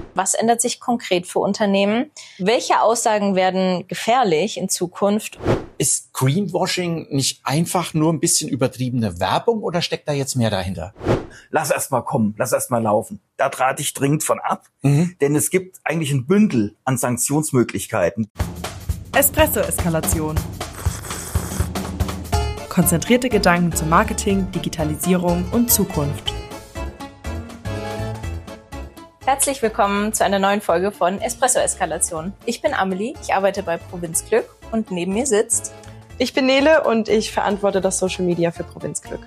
Was ändert sich konkret für Unternehmen? Welche Aussagen werden gefährlich in Zukunft? Ist Greenwashing nicht einfach nur ein bisschen übertriebene Werbung oder steckt da jetzt mehr dahinter? Lass erst mal kommen, lass erst mal laufen. Da rate ich dringend von ab, denn es gibt eigentlich ein Bündel an Sanktionsmöglichkeiten. Espresso-Eskalation. Konzentrierte Gedanken zu Marketing, Digitalisierung und Zukunft. Herzlich willkommen zu einer neuen Folge von Espresso-Eskalation. Ich bin Amelie, ich arbeite bei Provinzglück und neben mir sitzt... Ich bin Nele und ich verantworte das Social Media für Provinzglück.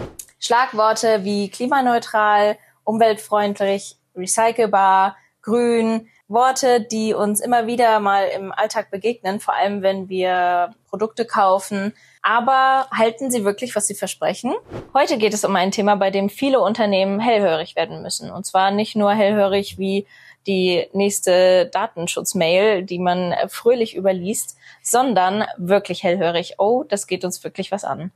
Schlagworte wie klimaneutral, umweltfreundlich, recycelbar, grün, Worte, die uns immer wieder mal im Alltag begegnen, vor allem wenn wir Produkte kaufen. Aber halten sie wirklich, was sie versprechen? Heute geht es um ein Thema, bei dem viele Unternehmen hellhörig werden müssen. Und zwar nicht nur hellhörig wie die nächste Datenschutzmail, die man fröhlich überliest, sondern wirklich hellhörig. Oh, das geht uns wirklich was an.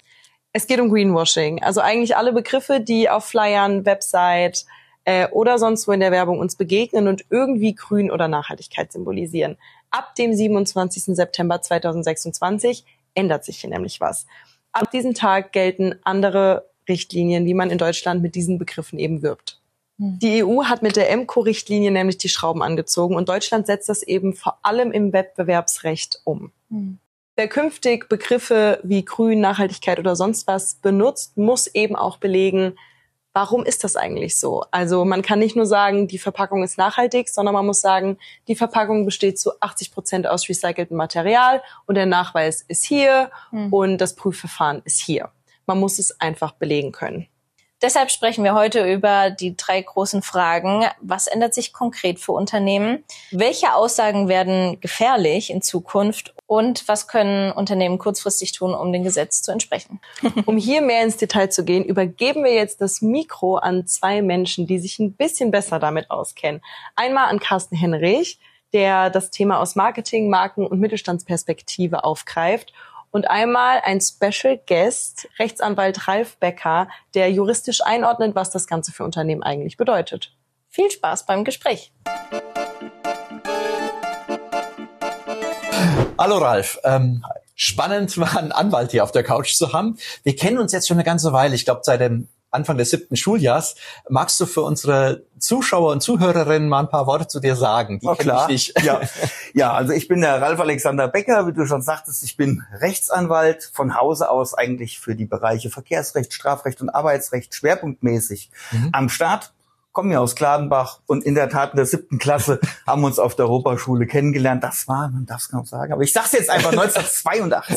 Es geht um Greenwashing. Also eigentlich alle Begriffe, die auf Flyern, Website oder sonst wo in der Werbung uns begegnen und irgendwie Grün oder Nachhaltigkeit symbolisieren. Ab dem 27. September 2026 ändert sich hier nämlich was. Ab diesem Tag gelten andere Richtlinien, wie man in Deutschland mit diesen Begriffen eben wirbt. Die EU hat mit der MCO-Richtlinie nämlich die Schrauben angezogen und Deutschland setzt das eben vor allem im Wettbewerbsrecht um. Wer künftig Begriffe wie Grün, Nachhaltigkeit oder sonst was benutzt, muss eben auch belegen, warum ist das eigentlich so? Also man kann nicht nur sagen, die Verpackung ist nachhaltig, sondern man muss sagen, die Verpackung besteht zu 80% aus recyceltem Material und der Nachweis ist hier und das Prüfverfahren ist hier. Man muss es einfach belegen können. Deshalb sprechen wir heute über die 3 großen Fragen. Was ändert sich konkret für Unternehmen? Welche Aussagen werden gefährlich in Zukunft? Und was können Unternehmen kurzfristig tun, um dem Gesetz zu entsprechen? Um hier mehr ins Detail zu gehen, übergeben wir jetzt das Mikro an 2 Menschen, die sich ein bisschen besser damit auskennen. Einmal an Carsten Henrich, der das Thema aus Marketing, Marken- und Mittelstandsperspektive aufgreift. Und einmal ein Special Guest, Rechtsanwalt Ralf Becker, der juristisch einordnet, was das Ganze für Unternehmen eigentlich bedeutet. Viel Spaß beim Gespräch. Hallo Ralf, spannend mal einen Anwalt hier auf der Couch zu haben. Wir kennen uns jetzt schon eine ganze Weile, ich glaube seit dem Anfang des 7. Schuljahrs. Magst du für unsere Zuschauer und Zuhörerinnen mal ein paar Worte zu dir sagen? Die klar. Ich nicht. Ja, also ich bin der Ralf Alexander Becker, wie du schon sagtest. Ich bin Rechtsanwalt von Hause aus eigentlich für die Bereiche Verkehrsrecht, Strafrecht und Arbeitsrecht schwerpunktmäßig am Start. Komme ja aus Gladenbach und in der Tat in der 7. Klasse haben wir uns auf der Europaschule kennengelernt. Das war, man darf es kaum sagen, aber ich sag's jetzt einfach 1982.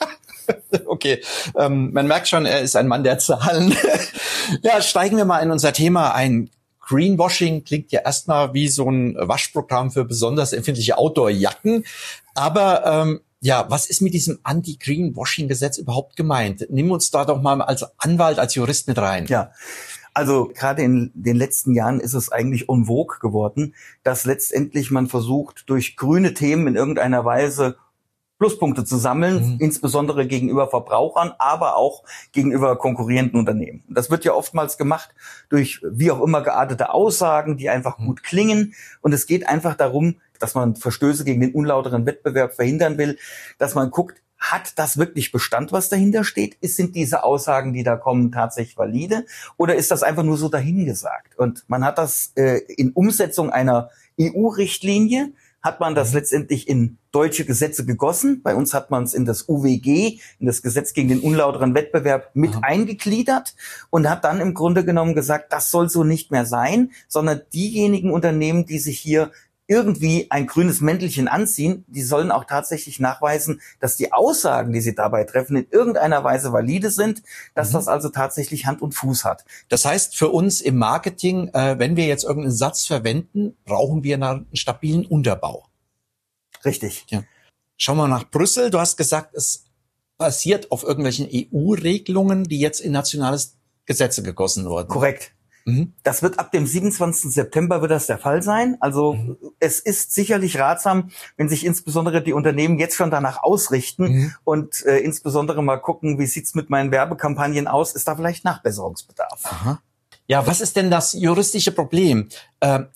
Okay, man merkt schon, er ist ein Mann der Zahlen. Ja, steigen wir mal in unser Thema ein. Greenwashing klingt ja erstmal wie so ein Waschprogramm für besonders empfindliche Outdoor-Jacken. Aber was ist mit diesem Anti-Greenwashing-Gesetz überhaupt gemeint? Nimm uns da doch mal als Anwalt, als Jurist mit rein. Ja. Also gerade in den letzten Jahren ist es eigentlich en vogue geworden, dass letztendlich man versucht, durch grüne Themen in irgendeiner Weise Pluspunkte zu sammeln, insbesondere gegenüber Verbrauchern, aber auch gegenüber konkurrierenden Unternehmen. Das wird ja oftmals gemacht durch wie auch immer geartete Aussagen, die einfach gut klingen. Und es geht einfach darum, dass man Verstöße gegen den unlauteren Wettbewerb verhindern will, dass man guckt, hat das wirklich Bestand, was dahinter steht? Sind diese Aussagen, die da kommen, tatsächlich valide? Oder ist das einfach nur so dahingesagt? Und man hat das in Umsetzung einer EU-Richtlinie, hat man das letztendlich in deutsche Gesetze gegossen. Bei uns hat man es in das UWG, in das Gesetz gegen den unlauteren Wettbewerb mit eingegliedert und hat dann im Grunde genommen gesagt, das soll so nicht mehr sein, sondern diejenigen Unternehmen, die sich hier irgendwie ein grünes Mäntelchen anziehen, die sollen auch tatsächlich nachweisen, dass die Aussagen, die sie dabei treffen, in irgendeiner Weise valide sind, dass das also tatsächlich Hand und Fuß hat. Das heißt, für uns im Marketing, wenn wir jetzt irgendeinen Satz verwenden, brauchen wir einen stabilen Unterbau. Richtig. Ja. Schauen wir nach Brüssel. Du hast gesagt, es basiert auf irgendwelchen EU-Regelungen, die jetzt in nationales Gesetze gegossen wurden. Korrekt. Das wird ab dem 27. September wird das der Fall sein. Also es ist sicherlich ratsam, wenn sich insbesondere die Unternehmen jetzt schon danach ausrichten und insbesondere mal gucken, wie sieht's mit meinen Werbekampagnen aus? Ist da vielleicht Nachbesserungsbedarf? Aha. Ja, was ist denn das juristische Problem?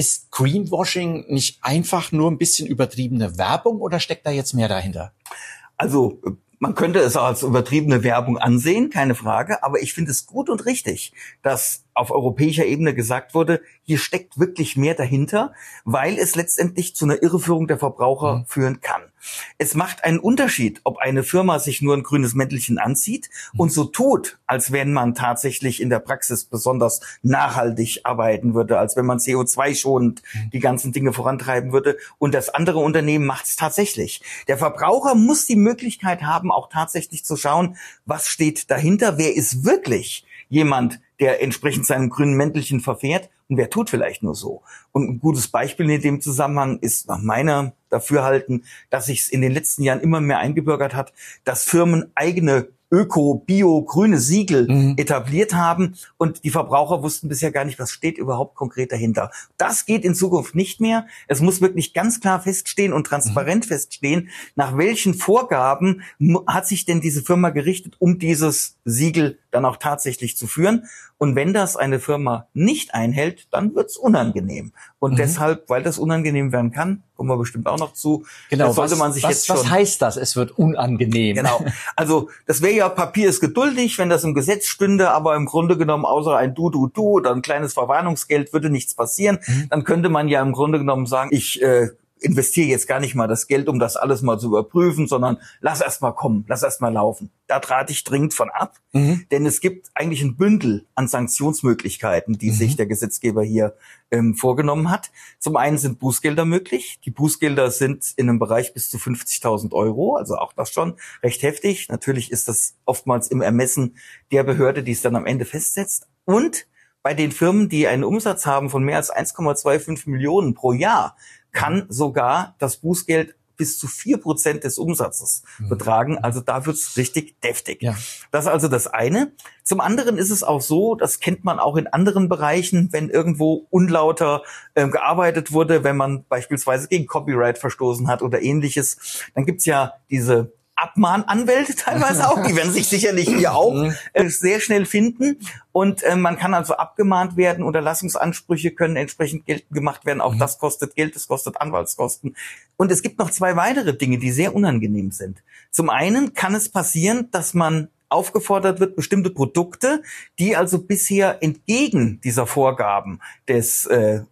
Ist Greenwashing nicht einfach nur ein bisschen übertriebene Werbung oder steckt da jetzt mehr dahinter? Also man könnte es auch als übertriebene Werbung ansehen, keine Frage, aber ich finde es gut und richtig, dass auf europäischer Ebene gesagt wurde, hier steckt wirklich mehr dahinter, weil es letztendlich zu einer Irreführung der Verbraucher führen kann. Es macht einen Unterschied, ob eine Firma sich nur ein grünes Mäntelchen anzieht und so tut, als wenn man tatsächlich in der Praxis besonders nachhaltig arbeiten würde, als wenn man CO2-schonend die ganzen Dinge vorantreiben würde, und das andere Unternehmen macht es tatsächlich. Der Verbraucher muss die Möglichkeit haben, auch tatsächlich zu schauen, was steht dahinter, wer ist wirklich jemand, der entsprechend seinem grünen Mäntelchen verfährt und wer tut vielleicht nur so. Und ein gutes Beispiel in dem Zusammenhang ist nach meiner Dafürhalten, dass sich es in den letzten Jahren immer mehr eingebürgert hat, dass Firmen eigene Öko-, Bio-, grüne Siegel etabliert haben und die Verbraucher wussten bisher gar nicht, was steht überhaupt konkret dahinter. Das geht in Zukunft nicht mehr. Es muss wirklich ganz klar feststehen und transparent feststehen, nach welchen Vorgaben hat sich denn diese Firma gerichtet, um dieses Siegel dann auch tatsächlich zu führen. Und wenn das eine Firma nicht einhält, dann wird's unangenehm. Und deshalb, weil das unangenehm werden kann, kommen wir bestimmt auch noch zu, genau, sollte man sich jetzt schon... Was heißt das? Es wird unangenehm. Genau. Also das wäre ja, Papier ist geduldig, wenn das im Gesetz stünde, aber im Grunde genommen außer ein Du oder ein kleines Verwarnungsgeld würde nichts passieren. Dann könnte man ja im Grunde genommen sagen, ich investiere jetzt gar nicht mal das Geld, um das alles mal zu überprüfen, sondern lass erst mal kommen, lass erst mal laufen. Da trate ich dringend von ab, denn es gibt eigentlich ein Bündel an Sanktionsmöglichkeiten, die sich der Gesetzgeber hier vorgenommen hat. Zum einen sind Bußgelder möglich. Die Bußgelder sind in einem Bereich bis zu 50.000 €, also auch das schon recht heftig. Natürlich ist das oftmals im Ermessen der Behörde, die es dann am Ende festsetzt. Und bei den Firmen, die einen Umsatz haben von mehr als 1,25 Millionen pro Jahr, kann sogar das Bußgeld bis zu 4% des Umsatzes betragen. Also da wird's richtig deftig. Ja. Das ist also das eine. Zum anderen ist es auch so, das kennt man auch in anderen Bereichen, wenn irgendwo unlauter gearbeitet wurde, wenn man beispielsweise gegen Copyright verstoßen hat oder Ähnliches, dann gibt's ja diese Abmahnanwälte teilweise auch, die werden sich sicherlich hier auch sehr schnell finden und man kann also abgemahnt werden, Unterlassungsansprüche können entsprechend geltend gemacht werden, auch das kostet Geld, das kostet Anwaltskosten. Und es gibt noch zwei weitere Dinge, die sehr unangenehm sind. Zum einen kann es passieren, dass man aufgefordert wird, bestimmte Produkte, die also bisher entgegen dieser Vorgaben des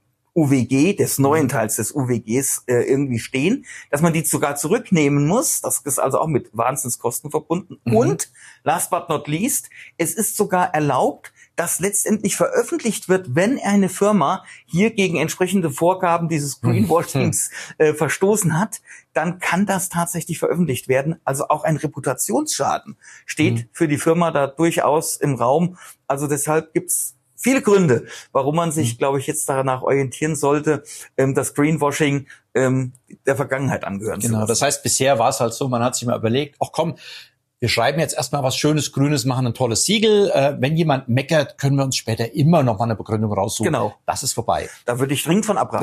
UWG, des neuen Teils des UWGs irgendwie stehen, dass man die sogar zurücknehmen muss. Das ist also auch mit Wahnsinnskosten verbunden. Und, last but not least, es ist sogar erlaubt, dass letztendlich veröffentlicht wird, wenn eine Firma hier gegen entsprechende Vorgaben dieses Greenwashings verstoßen hat, dann kann das tatsächlich veröffentlicht werden. Also auch ein Reputationsschaden steht für die Firma da durchaus im Raum. Also deshalb gibt's viele Gründe, warum man sich, glaube ich, jetzt danach orientieren sollte, das Greenwashing der Vergangenheit angehören zu lassen. Genau, das heißt, bisher war es halt so, man hat sich mal überlegt, ach komm, wir schreiben jetzt erstmal was Schönes, Grünes, machen ein tolles Siegel. Wenn jemand meckert, können wir uns später immer noch mal eine Begründung raussuchen. Genau. Das ist vorbei. Da würde ich dringend von abraten.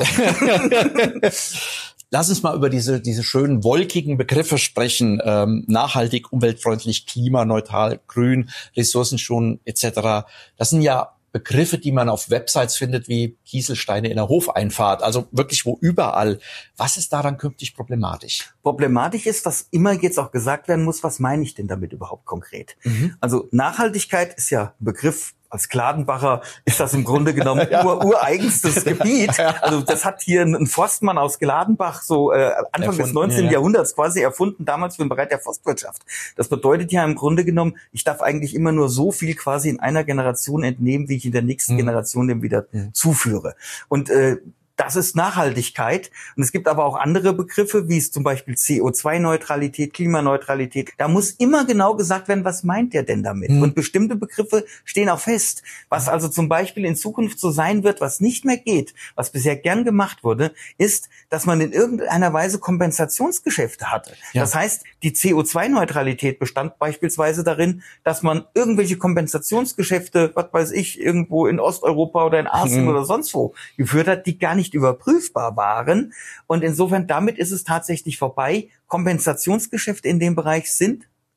Lass uns mal über diese schönen wolkigen Begriffe sprechen. Nachhaltig, umweltfreundlich, klimaneutral, grün, ressourcenschonend etc. Das sind ja Begriffe, die man auf Websites findet, wie Kieselsteine in der Hofeinfahrt, also wirklich wo überall. Was ist daran künftig problematisch? Problematisch ist, dass immer jetzt auch gesagt werden muss, was meine ich denn damit überhaupt konkret? Also Nachhaltigkeit ist ja ein Begriff, als Gladenbacher ist das im Grunde genommen ureigenstes Gebiet. Also das hat hier ein Forstmann aus Gladenbach so Anfang des 19. Jahrhunderts quasi erfunden, damals für den Bereich der Forstwirtschaft. Das bedeutet ja im Grunde genommen, ich darf eigentlich immer nur so viel quasi in einer Generation entnehmen, wie ich in der nächsten Generation dem wieder zuführe. Und das ist Nachhaltigkeit. Und es gibt aber auch andere Begriffe, wie es zum Beispiel CO2-Neutralität, Klimaneutralität. Da muss immer genau gesagt werden, was meint der denn damit? Und bestimmte Begriffe stehen auch fest. Was also zum Beispiel in Zukunft so sein wird, was nicht mehr geht, was bisher gern gemacht wurde, ist, dass man in irgendeiner Weise Kompensationsgeschäfte hatte. Ja. Das heißt, die CO2-Neutralität bestand beispielsweise darin, dass man irgendwelche Kompensationsgeschäfte, was weiß ich, irgendwo in Osteuropa oder in Asien oder sonst wo geführt hat, die gar nicht überprüfbar waren. Und insofern, damit ist es tatsächlich vorbei. Kompensationsgeschäfte in dem Bereich sind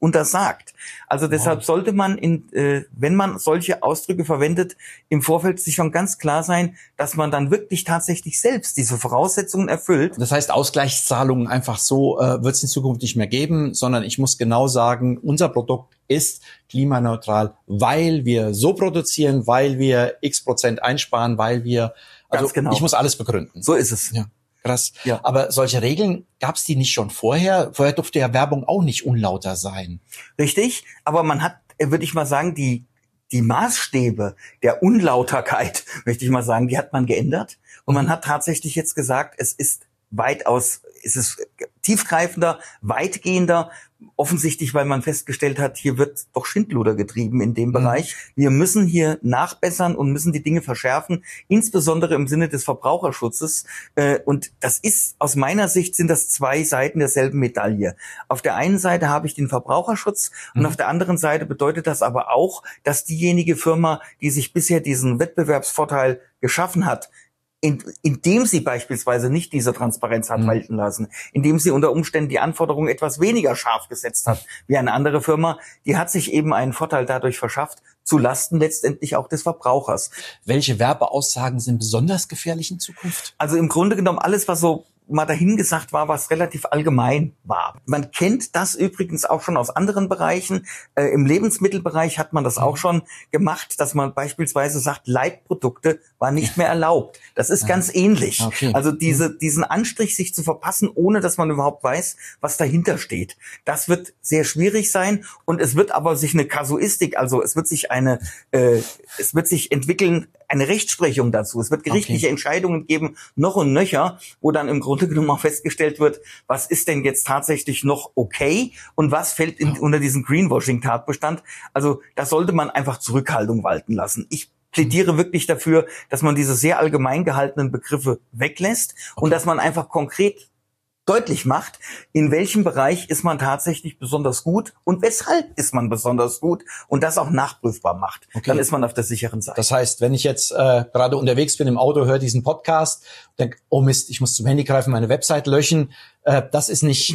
untersagt. Also deshalb sollte man, wenn man solche Ausdrücke verwendet, im Vorfeld sich schon ganz klar sein, dass man dann wirklich tatsächlich selbst diese Voraussetzungen erfüllt. Das heißt, Ausgleichszahlungen einfach so wird es in Zukunft nicht mehr geben, sondern ich muss genau sagen, unser Produkt ist klimaneutral, weil wir so produzieren, weil wir X% einsparen, weil wir, also Ganz genau. Ich muss alles begründen. So ist es. Ja. Krass. Ja. Aber solche Regeln, gab es die nicht schon vorher? Vorher durfte ja Werbung auch nicht unlauter sein. Richtig, aber man hat, würde ich mal sagen, die Maßstäbe der Unlauterkeit, möchte ich mal sagen, die hat man geändert. Und man hat tatsächlich jetzt gesagt, es ist tiefgreifender, weitgehender, offensichtlich, weil man festgestellt hat, hier wird doch Schindluder getrieben in dem Bereich. Wir müssen hier nachbessern und müssen die Dinge verschärfen, insbesondere im Sinne des Verbraucherschutzes. Und das ist, aus meiner Sicht, sind das zwei Seiten derselben Medaille. Auf der einen Seite habe ich den Verbraucherschutz und auf der anderen Seite bedeutet das aber auch, dass diejenige Firma, die sich bisher diesen Wettbewerbsvorteil geschaffen hat, indem sie beispielsweise nicht diese Transparenz hat walten lassen, indem sie unter Umständen die Anforderungen etwas weniger scharf gesetzt hat, wie eine andere Firma, die hat sich eben einen Vorteil dadurch verschafft, zu Lasten letztendlich auch des Verbrauchers. Welche Werbeaussagen sind besonders gefährlich in Zukunft? Also im Grunde genommen alles, was so mal dahingesagt war, was relativ allgemein war. Man kennt das übrigens auch schon aus anderen Bereichen. Im Lebensmittelbereich hat man das auch schon gemacht, dass man beispielsweise sagt, Leitprodukte war nicht mehr erlaubt. Das ist ganz ähnlich. Okay. Also diesen Anstrich, sich zu verpassen, ohne dass man überhaupt weiß, was dahinter steht. Das wird sehr schwierig sein und es wird aber sich eine Kasuistik, also es wird sich entwickeln, eine Rechtsprechung dazu. Es wird gerichtliche Entscheidungen geben, noch und nöcher, wo dann im Grunde genommen auch festgestellt wird, was ist denn jetzt tatsächlich noch okay und was fällt unter diesen Greenwashing-Tatbestand. Also da sollte man einfach Zurückhaltung walten lassen. Ich plädiere wirklich dafür, dass man diese sehr allgemein gehaltenen Begriffe weglässt und dass man einfach konkret deutlich macht, in welchem Bereich ist man tatsächlich besonders gut und weshalb ist man besonders gut und das auch nachprüfbar macht. Okay. Dann ist man auf der sicheren Seite. Das heißt, wenn ich jetzt gerade unterwegs bin im Auto, höre diesen Podcast, denke, oh Mist, ich muss zum Handy greifen, meine Website löschen, das ist nicht...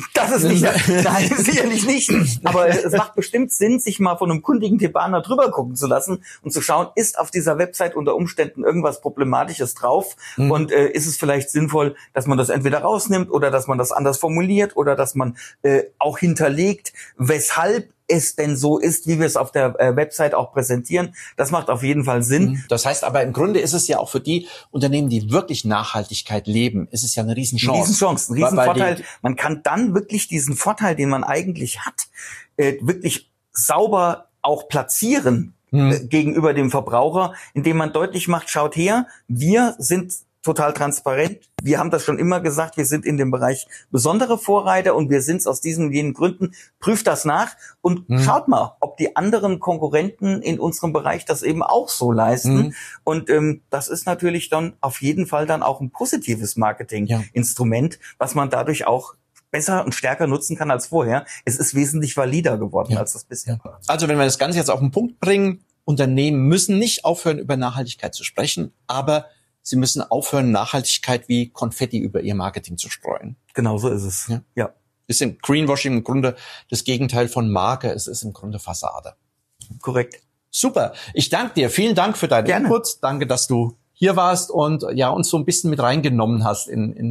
Nein, sicherlich nicht. Aber es macht bestimmt Sinn, sich mal von einem kundigen Thebaner drüber gucken zu lassen und zu schauen, ist auf dieser Website unter Umständen irgendwas Problematisches drauf und ist es vielleicht sinnvoll, dass man das entweder rausnimmt oder dass man das anders formuliert oder dass man auch hinterlegt, weshalb es denn so ist, wie wir es auf der Website auch präsentieren. Das macht auf jeden Fall Sinn. Das heißt aber, im Grunde ist es ja auch für die Unternehmen, die wirklich Nachhaltigkeit leben, ist es ja eine Riesenchance. Ein Riesenvorteil. Man kann dann wirklich diesen Vorteil, den man eigentlich hat, wirklich sauber auch platzieren gegenüber dem Verbraucher, indem man deutlich macht, schaut her, wir sind total transparent. Wir haben das schon immer gesagt, wir sind in dem Bereich besondere Vorreiter und wir sind es aus diesen und jenen Gründen. Prüft das nach und schaut mal, ob die anderen Konkurrenten in unserem Bereich das eben auch so leisten. Und das ist natürlich dann auf jeden Fall dann auch ein positives Marketinginstrument, was man dadurch auch besser und stärker nutzen kann als vorher. Es ist wesentlich valider geworden, als das bisher war. Also wenn wir das Ganze jetzt auf den Punkt bringen, Unternehmen müssen nicht aufhören, über Nachhaltigkeit zu sprechen, aber sie müssen aufhören, Nachhaltigkeit wie Konfetti über ihr Marketing zu streuen. Genau so ist es. Ja. Ist im Greenwashing im Grunde das Gegenteil von Marke. Es ist im Grunde Fassade. Korrekt. Super. Ich danke dir. Vielen Dank für deinen Input. Danke, dass du hier warst und ja uns so ein bisschen mit reingenommen hast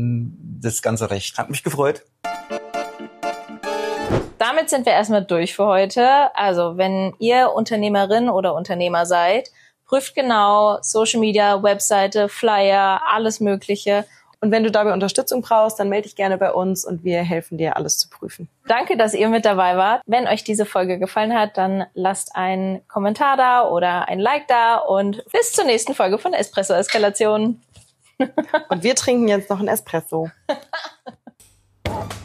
in das ganze Recht. Hat mich gefreut. Damit sind wir erstmal durch für heute. Also wenn ihr Unternehmerin oder Unternehmer seid, prüft genau Social Media, Webseite, Flyer, alles Mögliche. Und wenn du dabei Unterstützung brauchst, dann melde dich gerne bei uns und wir helfen dir, alles zu prüfen. Danke, dass ihr mit dabei wart. Wenn euch diese Folge gefallen hat, dann lasst einen Kommentar da oder ein Like da und bis zur nächsten Folge von Espresso Eskalation. Und wir trinken jetzt noch einen Espresso.